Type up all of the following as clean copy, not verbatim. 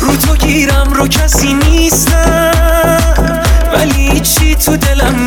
رو تو گیرم رو کسی نیست نه، ولی چی تو دلم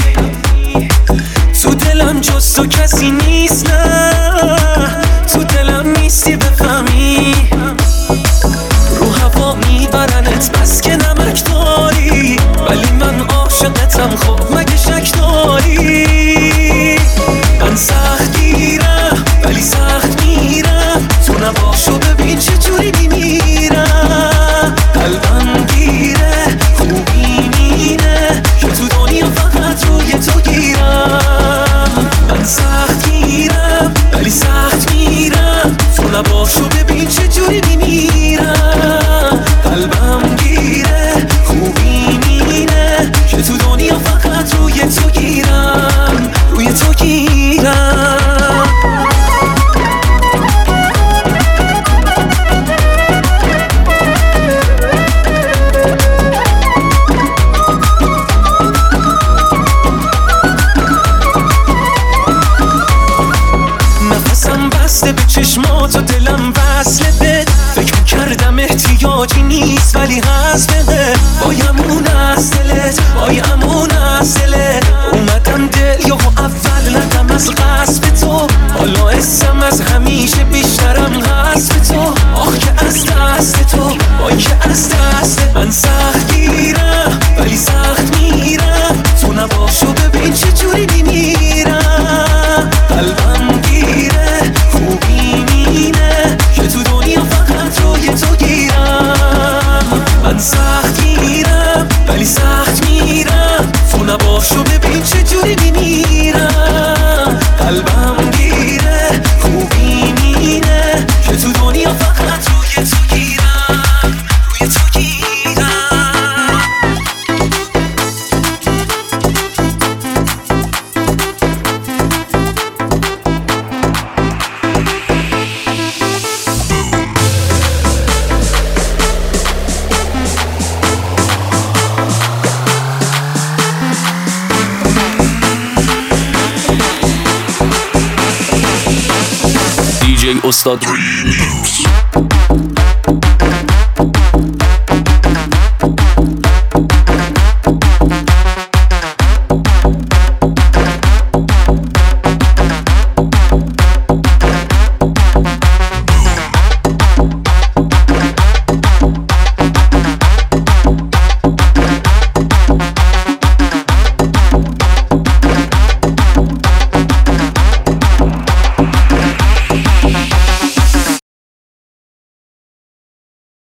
تو دلم جز تو کسی نیست نه، تو دلم نیستی بفهمی، رو هوا میبرنت بس که نمک داری، ولی من عاشقتم خب مگه شک داری؟ من سخت گیرم ولی سخت میرم، تو نباشو ببین چجوری میمیرم، قلبم گیره خوبی مینه که تو دنیا فقط روی تو گیرم. من سخت گیرم ولی سخت میرم، تو نباشو ببین چجوری میمیرم، قلبم گیره خوبی مینه که تو دنیا فقط روی تو گیرم، روی تو گیرم. نفسم بسته به چشمات و دلم وصله بهت، فکر کردم احتیاجی نیست ولی هست بهت، بایمون از دلت بایمون از دلت، اومدم دل یا اول ندم از قصد تو، حالا اسم از همیشه بیشترم هست به تو، آخ که از دست تو وای که از دست من سخت گیرم ولی سخت میرم، تو نباشو ببین چجوری میمیرم، قلبم گیره خوبی مینه که تو دنیا فقط روی تو گیرم. من سخت گیرم ولی سخت میرم، تو نباشو ببین چجوری میمیرم، قلبم گیره خوبی مینه که تو دنیا فقط روی تو گیرم، روی تو گیرم. DJ استاد